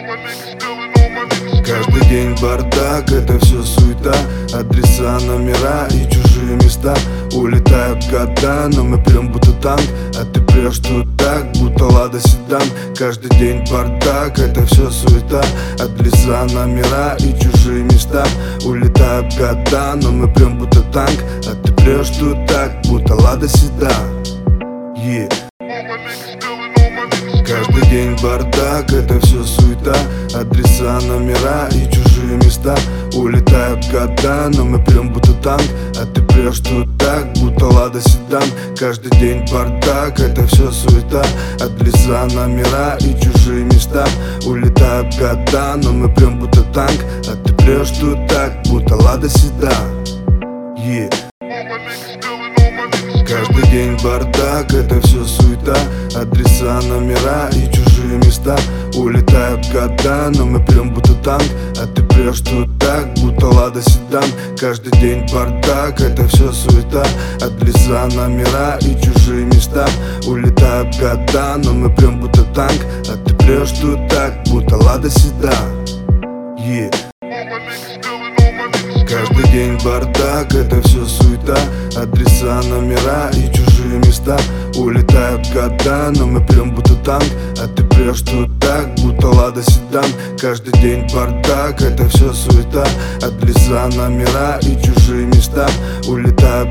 Каждый день бардак, это все суета. Адреса, номера и чужие места. Улетают года, но мы прям будто танк. А ты прешь тут так, будто Лада седан. Каждый день бардак, это все суета. Адреса, номера и чужие места. Улетают года, но мы прям будто танк. А ты прешь тут так, будто Лада седан. Каждый день бардак, это все суета. Адреса, номера и чужие места. Улетают года, но мы прям будто танк. А ты прешь тут так, будто Лада седан. Каждый день бардак, это все суета. Адреса, номера и чужие места. Улетают года, но мы прям будто танк. А ты прешь тут так, будто Лада седан. Каждый день бардак, это все суета. Адреса, номера и чужие места. Улетают года, но мы прям будто танк. А ты прешь тут так, будто Лада седан. Каждый день бардак, это все суета. Адреса, номера и чужие места. Улетают года, но мы прям будто танк. А ты прешь тут так, будто Лада седан. Каждый день бардак, это все суета. Адреса, номера и чужие места. Улетают года, но мы прям будто танк. А ты прешь тут так, будто Лада седан. Каждый день бардак, это все суета. Адреса, номера и чужие места. Улетают